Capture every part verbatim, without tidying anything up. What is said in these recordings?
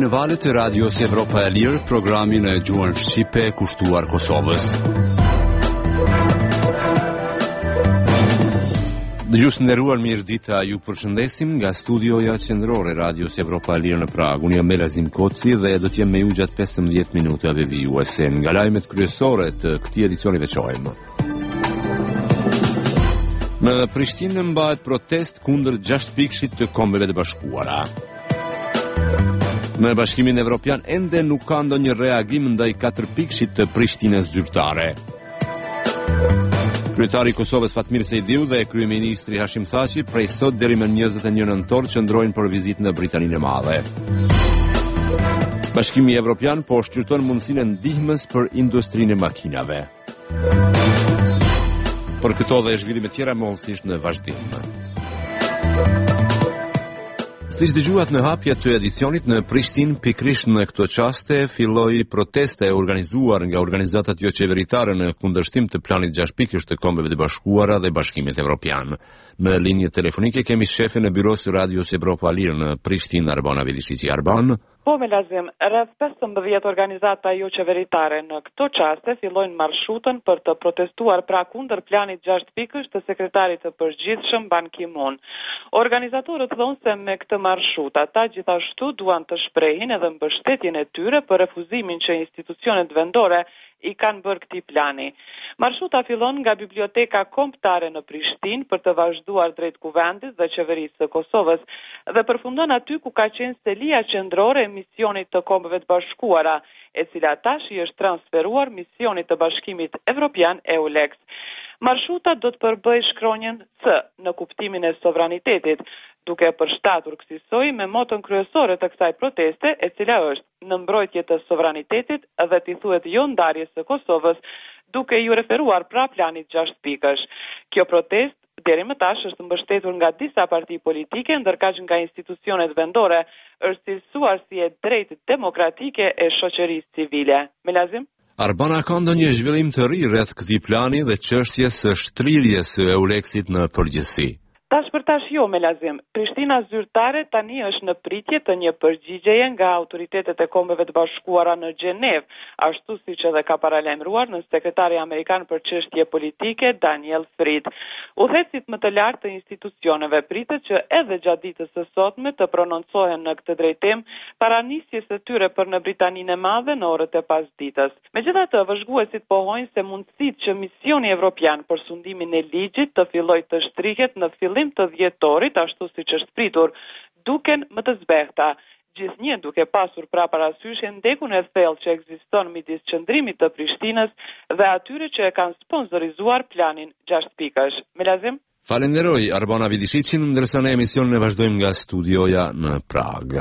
në valët e Radios Evropa e Lirë, programin e gjuhën shqipe kushtuar Kosovës. Dëgjues nderuar, mirëdita, ju përshëndesim nga studioja qendrore Radios Evropa e Lirë në Prag. Unë jam Melazim Koci dhe do të jem me ju gjatë pesëmbëdhjetë minutave vijuese. Nga lajmet kryesore të këtij edicioni veçojmë. Në Prishtinë mbahet protest kundër gjashtë pikëshit të Kombeve të Bashkuara. Në Bashkimin Evropian ende nuk ka ndonjë reagim ndaj katër pikëshit të Prishtinës zyrtare. Kryetari i Kosovës Fatmir Sejdiu dhe kryeministri Hashim Thaçi prej sot deri më njëzet e një nëntor qëndrojnë për vizitë në Britaninë e Madhe. Bashkimi Evropian po shqyrton mundësinë e ndihmës për industrinë e makinave. Për këto dhe zhvillime tjera mollësisht në vazhdim. Siç dëgjuat në hapje të edicionit, në Prishtinë pikërisht në këto çaste filloi protesta e organizuar nga organizatat jo qeveritare në kundërshtim të planit gjashtë pikësh të Kombeve të Bashkuara dhe Bashkimit Evropian. Në linjë telefonike kemi shefin e byros së Radios Evropa e Lirë në Prishtinë, Arbana Vidishiqi. Arban. Po, Melazim, rreth pesëmbëdhjetë organizata jo qeveritare në këto çaste fillojnë marshutën për të protestuar pra kundër planit gjashtë pikësh të sekretarit të përgjithshëm Ban Ki-moon. Organizatorët thonë se me këtë marshutë ata gjithashtu duan të shprehin edhe mbështetjen e tyre për refuzimin që institucionet vendore i kanë bërë këtij plani. Marshuta fillon nga Biblioteka Kombëtare në Prishtinë për të vazhduar drejt Kuvendit dhe Qeverisë së Kosovës dhe përfundon aty ku ka qenë selia qendrore e misionit të Kombeve të Bashkuara, e cila tash i është transferuar misionit të Bashkimit Evropian EULEX. Marshuta do të përbëjë shkronjën C në kuptimin e sovranitetit, duke përshtatur kësaj me motën kryesore të kësaj proteste, e cila është në mbrojtje të sovranitetit dhe t'i thuhet jo ndarjes së Kosovës, duke ju referuar pra planit gjashtë pikësh. Kjo protest deri më tash është mbështetur nga disa parti politike, ndërkaq nga institucionet vendore është cilësuar si e drejtë demokratike e shoqërisë civile. Melazim? Arbana, ka ndonjë zhvillim të ri rreth këtij plani dhe çështjes së shtrirjes së EULEX-it në përgjithësi? Tash për tash jo, Melazim. Prishtina zyrtare tani është në pritje të një përgjigjeje nga autoritetet e Kombeve të Bashkuara në Gjenev, ashtu siç edhe ka paralajmëruar në sekretari amerikan për çështje politike Daniel Fried. Udhëheqësit më të lartë të institucioneve pritet që edhe gjatë ditës së sotme të prononcohen në këtë drejtim para nisjes së tyre për në Britaninë e Madhe në orët e pasditës. Megjithatë, vëzhguesit pohojnë se mundësitë që misioni evropian për sundimin e ligjit të fillojë të shtrihet në fillim të dhjetorit, ashtu siç është pritur, duken më të zbehta. Gjithnjë duke pasur pra parasysh ndekun e thellë që ekziston midis qendrimit të Prishtinës dhe atyre që e kanë sponsorizuar planin gjashtë pikësh. Melazim? Falenderoj Arbana Vidishiqin, ndërsa ne emisionin e vazhdojmë nga studioja në Prag.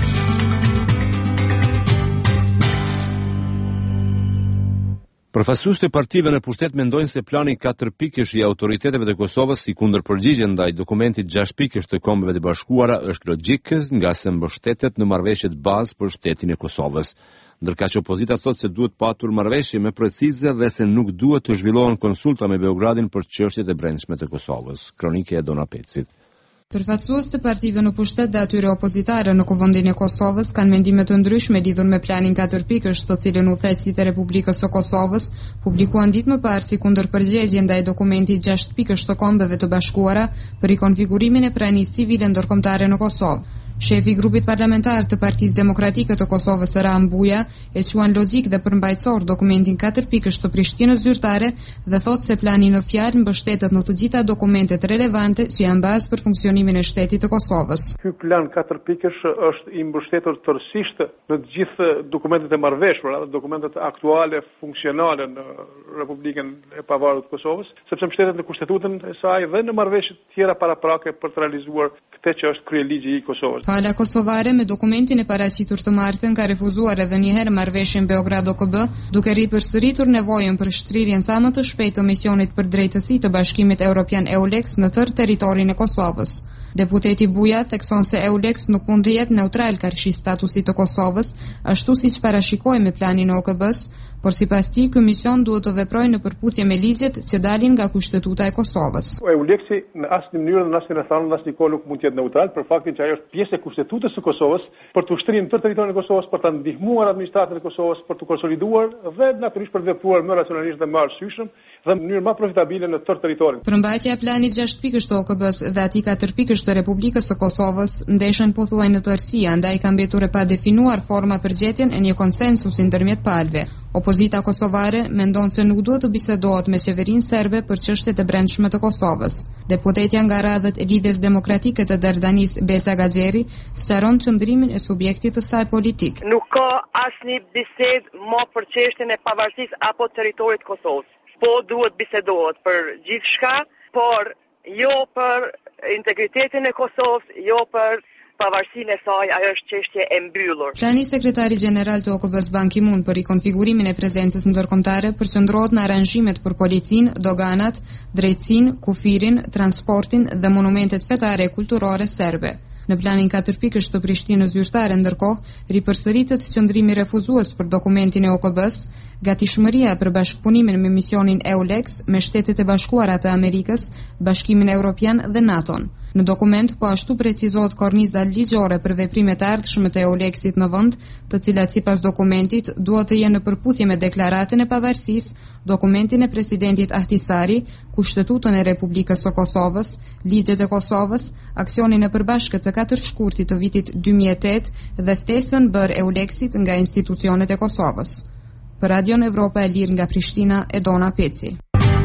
Përfaqësuesit e partive në pushtet mendojnë se plani katër pikësh i autoriteteve të Kosovës si kundërpërgjigje ndaj dokumentit gjashtë pikësh të Kombeve të Bashkuara është logjik, nga se mbështetet në marrëveshjet bazë për shtetin e Kosovës. Ndërkaq opozita thotë se duhet patur marrëveshje më precize dhe se nuk duhet të zhvillohen konsulta me Beogradin për çështjet e brendshme të Kosovës. Kronike e Dona Pecit. Përfaqësuesit të partive në pushtet dhe atyre opozitare në Kuvendin e Kosovës kanë mendime të ndryshme lidhur me planin katër pikësh, të cilën udhëheqësit e Republikës së Kosovës publikuan ditë më parë si kundërpërgjigje ndaj dokumentit gjashtë pikësh të Kombeve të Bashkuara për rikonfigurimin e pranisë civile ndërkombëtare në Kosovë. Shefi i grupit parlamentar të Partisë Demokratike të Kosovës, Ram Buja, e quan logjik dhe përmbajtësor dokumentin katër pikësh të Prishtinës zyrtare dhe thotë se plani në fjalë mbështetet në të gjitha dokumentet relevante që janë bazë për funksionimin e shtetit të Kosovës. Ky plan katër pikësh është i mbështetur tërësisht në të gjithë dokumentet e marrëveshura, dokumentet aktuale funksionale në Republikën e Pavarur të Kosovës, sepse mbështetet në kushtetutën e saj dhe në marrëveshjet tjera paraprake për të realizuar këtë që është kryeligji i Kosovës. Hala kosovare me dokumentin e paraqitur të martën ka refuzuar edhe një herë marrëveshjen Beograd-O K B, duke ripërsëritur nevojën për shtrirjen sa më të shpejtë të misionit për drejtësi të Bashkimit Evropian EULEX në tërë territorin e Kosovës. Deputeti Buja thekson se EULEX nuk mund të jetë neutral karshi statusit të Kosovës, ashtu siç parashikoi me planin e O K B-s, por sipas tij, ky mision duhet të veprojë në përputhje me ligjet që dalin nga Kushtetuta e Kosovës. EULEX-i në asnjë mënyrë në asnjë rrethana në asnjë kohë nuk mund të jetë neutral për faktin që ajo është pjesë e Kushtetutës së Kosovës për të ushtrirë në tërë territorin e Kosovës, për ta ndihmuar administratën e Kosovës, për të konsoliduar dhe natyrisht për të vepruar më racionalisht dhe më arsyeshëm dhe në mënyrë më profitabile në tërë territorin. Përmbajtja e planit gjashtë pikësh të O K B-s dhe atij katër pikësh të Republikës së Kosovës ndeshën pothuaj në tërësi, andaj ka mbetur e pa definuar forma për gjetjen e një konsensusi ndërmjet palëve. Opozita kosovare mendon se nuk duhet të bisedohet me qeverinë serbe për çështjet e brendshme të Kosovës. Deputetja nga radhët e Lidhjes Demokratike të Dardanis Besa Gaxheri sqaron qëndrimin e subjektit të saj politik. Nuk ka asnjë bisedë më për çështjen e pavarësisë apo territorit të Kosovës. Po duhet bisedohet për gjithçka, por jo për integritetin e Kosovës, jo për pavarësinë e saj, ajo është çështje e mbyllur. Plani sekretari gjeneral të O K B-s Ban Ki-moon për rikonfigurimin e prezencës ndërkombëtare përqendrohet në aranzhimet për policinë, doganat, drejtësinë, kufirin, transportin dhe monumentet fetare e kulturore serbe. Në planin katër pikësh të Prishtinës zyrtare, ndërkohë, ripërsëritet qëndrimi refuzues për dokumentin e O K B-s, gatishmëria për bashkëpunimin me misionin EULEX me Shtetet e Bashkuara të Amerikës, Bashkimin Evropian dhe NATO-n. Në dokument po ashtu precizohet korniza ligjore për veprimet e ardhshme të EULEX-it në vend, të cilat sipas dokumentit duhet të jenë në përputhje me deklaratën e pavarësisë, dokumentin e presidentit Ahtisari, Kushtetutën e Republikës së Kosovës, ligjet e Kosovës, aksionin e përbashkët të katër shkurtit të vitit dy mijë e tetë dhe ftesën bërë EULEX-it nga institucionet e Kosovës. Për Radion Evropa e Lirë nga Prishtina, Edona Peci.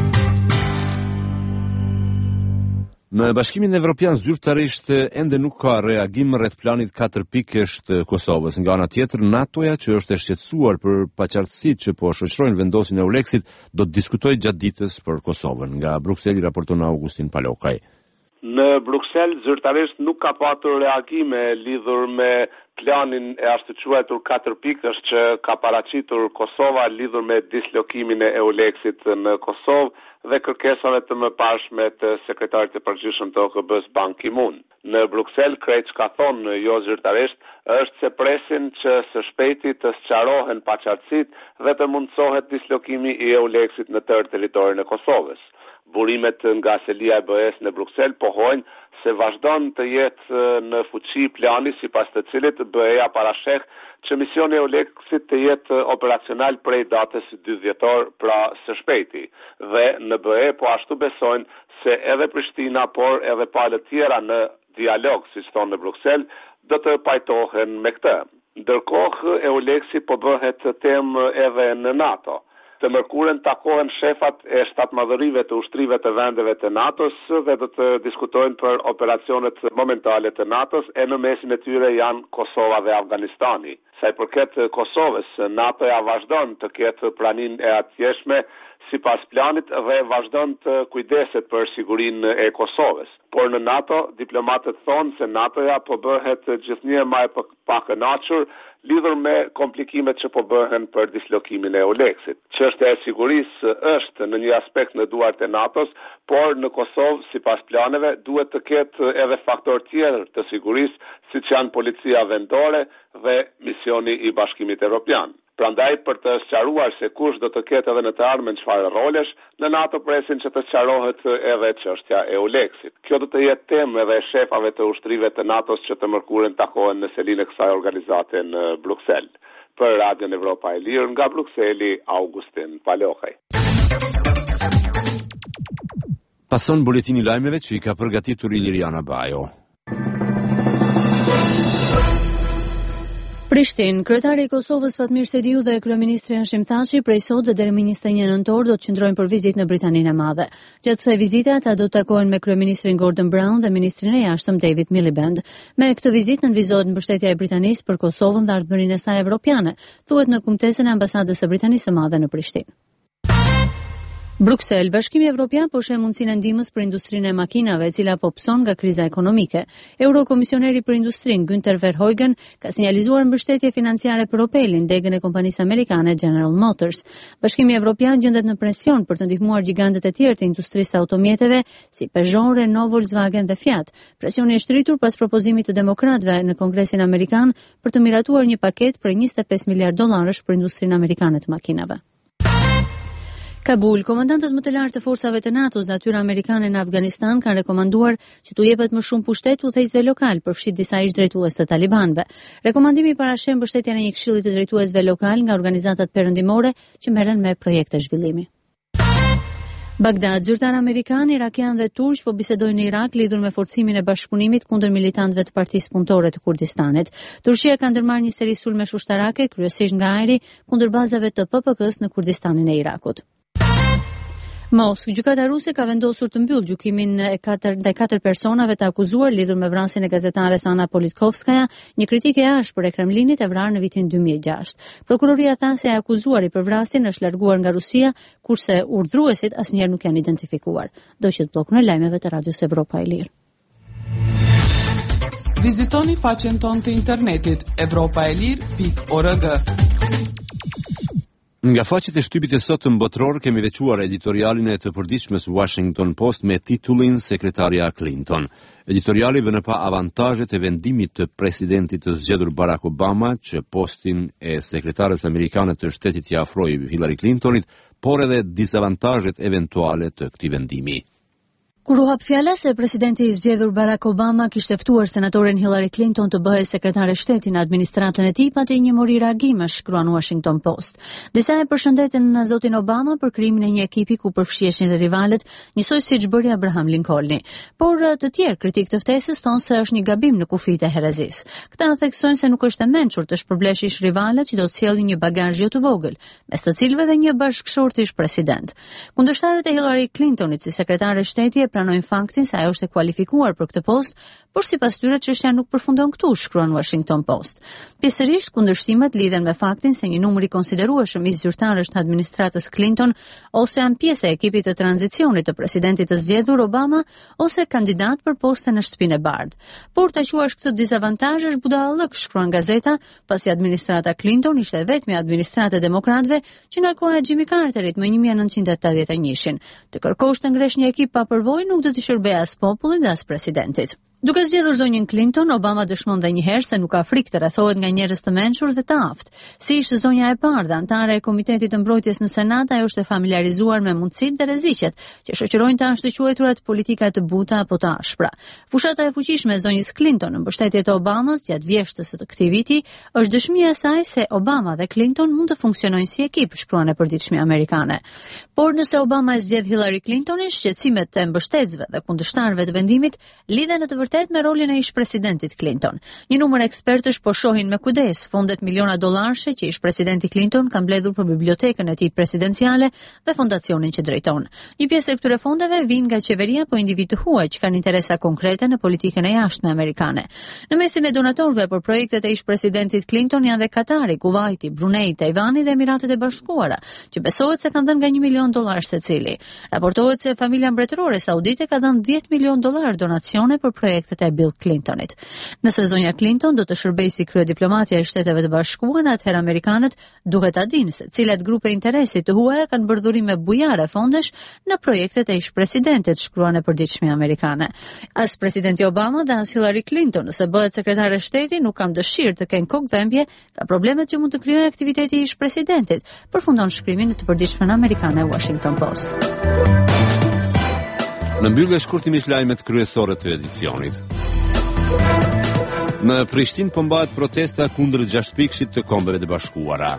Në Bashkimin Evropian zyrtarisht ende nuk ka reagim rreth planit katër pikësh të Kosovës. Nga ana tjetër, NATO-ja që është e shqetësuar për paqartësitë që po shoqërojnë vendosjen e EULEX-it, do të diskutojë gjatë ditës për Kosovën. Nga Brukseli raporton Augustin Palokaj. Në Bruksel zyrtarisht nuk ka patur reagime lidhur me planin e ashtu quajtur katër pikësh që ka paraqitur Kosova lidhur me dislokimin e EULEX-it në Kosovë dhe kërkesave të mëparshme të sekretarit të përgjithshëm të O K B-s Ban Ki-moon. Në Bruksel, krejt që ka thonë jo zyrtarisht, është se presin që së shpejti të sqarohen paqartësitë dhe të mundsohet dislokimi i EULEX-it në tërë territorin e Kosovës. Burimet nga selia e B E S në Bruksel pohojnë se vazhdon të jetë në fuqi plani sipas të cilit B E-ja parasheh që misioni i EULEX-it të jetë operacional prej datës dy dhjetor, pra së shpejti. Dhe në B E po ashtu besojnë se edhe Prishtina, por edhe palët tjera në dialog, siç thonë në Bruksel, do të pajtohen me këtë. Ndërkohë EULEX-i po bëhet temë edhe në NATO. Të mërkurën takohen shefat e shtatmadhërive të ushtrive të vendeve të NATO-s dhe do të diskutojnë për operacionet momentale të NATO-s, e në mesin e tyre janë Kosova dhe Afganistani. Sa i përket Kosovës, NATO-ja vazhdon të ketë pranin e atjeshme sipas planit dhe vazhdon të kujdeset për sigurinë e Kosovës. Por në NATO, diplomatët thonë se NATO-ja po bëhet gjithnjë më e pakënaqur lidhur me komplikimet që po bëhen për dislokimin e EULEX-it. Çështja e sigurisë është në një aspekt në duart e NATO-s, por në Kosovë, sipas planeve, duhet të ketë edhe faktor tjetër të sigurisë, siç janë policia vendore dhe misioni i Bashkimit Evropian. Prandaj, për të sqaruar se kush do të ketë edhe në të ardhmen çfarë rolesh, në NATO presin që të sqarohet edhe çështja e EULEX-it. Kjo do të jetë temë edhe e shefave të ushtrive të NATO-s që të mërkurën takohen në selinë e kësaj organizate në Bruksel. Për Radion Evropa e Lirë nga Brukseli, Augustin Palokaj. Pason buletini i lajmeve që i ka përgatitur Iliriana Bajo. Prishtinë, kryetari i Kosovës Fatmir Sediu dhe kryeministri Hashim Thaçi prej sot dhe deri më njëzet e një nëntor do të qëndrojnë për vizitë në Britaninë e Madhe. Gjatë kësaj vizite ata do të takohen me kryeministrin Gordon Brown dhe ministrin e jashtëm David Miliband. Me këtë vizitë nënvizohet mbështetja e Britanisë për Kosovën dhe ardhmërinë e saj evropiane, thuhet në kumtesën e ambasadës së Britanisë së Madhe në Prishtinë. Bruksel, Bashkimi Evropian po sheh mundësinë e ndihmës për industrinë e makinave, e cila po pson nga kriza ekonomike. Eurokomisioneri për industrinë Günther Verheugen ka sinjalizuar mbështetje financiare për Opelin, degën e kompanisë amerikane General Motors. Bashkimi Evropian gjendet në presion për të ndihmuar gjigantët e tjerë të industrisë automjeteve si Peugeot, Renault, Volkswagen dhe Fiat. Presioni është rritur pas propozimit të demokratëve në Kongresin Amerikan për të miratuar një paketë për njëzet e pesë miliardë dollarësh për industrinë amerikane të makinave. Kabul, komandantët më të lartë të forcave të NATO-s dhe atyre amerikane në Afganistan kanë rekomanduar që t'u jepet më shumë pushtet udhëheqësve lokal përfshit disa ish drejtues të talibanëve. Rekomandimi parashën mbështetjen e një këshilli të drejtuesve lokal nga organizatat perëndimore që merren me projekte zhvillimi. Bagdad, zyrtar amerikan, irakian dhe turq po bisedojnë në Irak lidhur me forcimin e bashkëpunimit kundër militantëve të Partisë Punëtore të Kurdistanit. Turqia ka ndërmarrë një seri sulmesh ushtarake, kryesisht nga ajri, kundër bazave të P P K-s në Kurdistanin e Irakut. Moskë, gjykata ruse ka vendosur të mbyllë gjykimin e katër ndaj katër personave të akuzuar lidhur me vrasjen e gazetares Ana Politkovskaja, një kritike e ashpër e Kremlinit e vrarë në vitin dy mijë e gjashtë. Prokuroria tha se e akuzuari për vrasjen është larguar nga Rusia, kurse urdhruesit asnjëherë nuk janë identifikuar. Do që të bllokun e lajmeve të Radios Evropa e Lirë. Vizitoni faqen tonë të internetit evropaelir pikë org. Nga faqet e shtypit e sotëm botror kemi veçuar editorialin e të përditshmes Washington Post me titullin Sekretaria Clinton. Editoriali vën pa avantazhet e vendimit të presidentit të zgjedhur Barack Obama që postin e sekretares amerikane të shtetit t'i afrojë Hillary Clintonit, por edhe disavantazhet eventuale të këtij vendimi. Kur u hap fjala se presidenti i zgjedhur Barack Obama kishte ftuar senatoren Hillary Clinton të bëhej sekretare shteti në administratën e tij, pati një mori reagimesh, shkruan Washington Post. Disa e përshëndetën në zotin Obama për krijimin e një ekipi ku përfshiheshin dhe rivalët, njësoj siç bëri Abraham Lincolni. Por të tjerë kritik të ftesës thonë se është një gabim në kufitë e herezisë. Këta theksojnë se nuk është e mençur të shpërblesh rivalët që do të sjellin një bagazh jo të vogël, mes të cilëve dhe një bashkëshortish president. Kundërshtarët e Hillary Clintonit si sekretare shteti pranojnë faktin se ajo është e kualifikuar për këtë post, por sipas tyre çështja nuk përfundon këtu, shkruan Washington Post. Pjesërisht kundërshtimet lidhen me faktin se një numër i konsiderueshëm i zyrtarësh të administratës Clinton ose janë pjesë e ekipit të tranzicionit të presidentit të zgjedhur Obama ose kandidat për poste në Shtëpinë e Bardhë. Por ta quash këtë dizavantazh është budallëk, shkruan gazeta, pasi administrata Clinton ishte vetmi administratë e demokratëve që nga koha e Jimmy Carterit më një mijë e nëntëqind e tetëdhjetë e njëshin. Të kërkosh të ngresh një ekip pa përvojë nuk do të shërbejë as popullit dhe as presidentit. Duke zgjedhur zonjën Clinton, Obama dëshmon dhe njëherë se nuk ka frikë të rrethohet nga njerëz të mençur dhe të aftë. Si ishte zonja e parë, antare e Komitetit të Mbrojtjes në Senat, ajo është e familiarizuar me mundësitë dhe rreziqet që shoqërojnë të ashtë të quajturat politika të buta apo të ashpra. Fushata e fuqishme e zonjës Clinton në mbështetje të Obamas gjatë vjeshtës së këtij viti është dëshmia e saj se Obama dhe Clinton mund të funksionojnë si ekip, shkruan e përditshme amerikane. Por nëse Obama e zgjedh Hillary Clintonin, shqetësimet e mbështetësve dhe kundërshtarëve të vendimit lidhen në të vërtet me rolin e ish presidentit Clinton. Një numër ekspertësh po shohin me kujdes fondet miliona dollarësh që ish presidenti Clinton ka mbledhur për bibliotekën e tij presidenciale dhe fondacionin që drejton. Një pjesë e këtyre fondeve vijnë nga qeveria apo individ të huaj që kanë interesa konkrete në politikën e jashtme amerikane. Në mesin e donatorëve për projektet e ish presidentit Clinton janë dhe Katari, Kuwaiti, Brunei, Tajvani dhe Emiratet e Bashkuara, që besohet se kanë dhënë nga një milion dollar secili. Raportohet se familja mbretërore saudite ka dhënë dhjetë milion dollar donacione për projektet e Bill Clintonit. Nëse zonja Clinton do të shërbejë si kryediplomatja e Shteteve të Bashkuara, atëherë amerikanët duhet ta dinë se cilat grupe interesi të huaja kanë bërë dhurime bujare fondesh në projektet e ish presidentit, shkruan e përditshme amerikane. As presidenti Obama dhe as Hillary Clinton, nëse bëhet sekretare shteti, nuk kanë dëshirë të kenë kokëdhëmbje nga problemet që mund të krijojë aktiviteti i ish presidentit, përfundon shkrimin në të përditshmen amerikane Washington Post. Në mbyllje shkurtimisht lajmet kryesore të edicionit. Në Prishtinë po mbahet protesta kundër gjashtëpikshit të Kombeve të Bashkuara.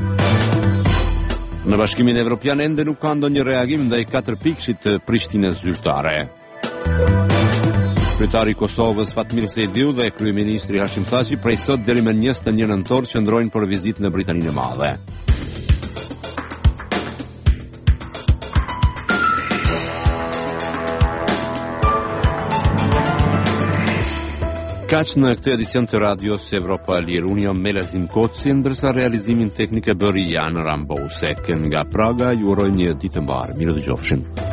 Në Bashkimin Evropian ende nuk ka ndonjë reagim ndaj katërpikshit të Prishtinës zyrtare. Kryetari i Kosovës Fatmir Sejdiu dhe kryeministri Hashim Thaçi prej sot deri më njëzet e një nëntor qëndrojnë për vizitë në Britaninë e Madhe. Kaq në këtë edicion të radios Evropa e Lirë. Unë jam Melazim Koci, ndërsa realizimin teknik e bëri Jan Rambosek. Nga Praga ju uroj një ditë të mbarë. Mirë dëgjofshim.